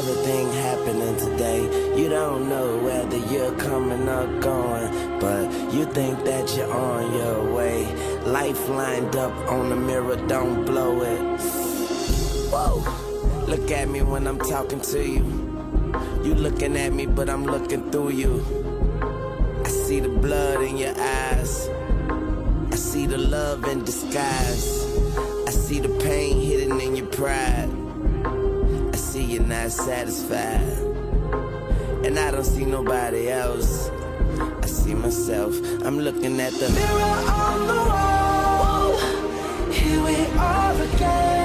everything happening today. You don't know whether you're coming or going, but you think that you're on your way. Life lined up on the mirror, don't blow it. Whoa. Look at me when I'm talking to you. You looking at me, but I'm looking through you. I see the blood in your eyes. I see the love in disguise. I see the pain hidden in your pride. I see you're not satisfied. And I don't see nobody else. I see myself. I'm looking at the mirror on the wall. Here we are again.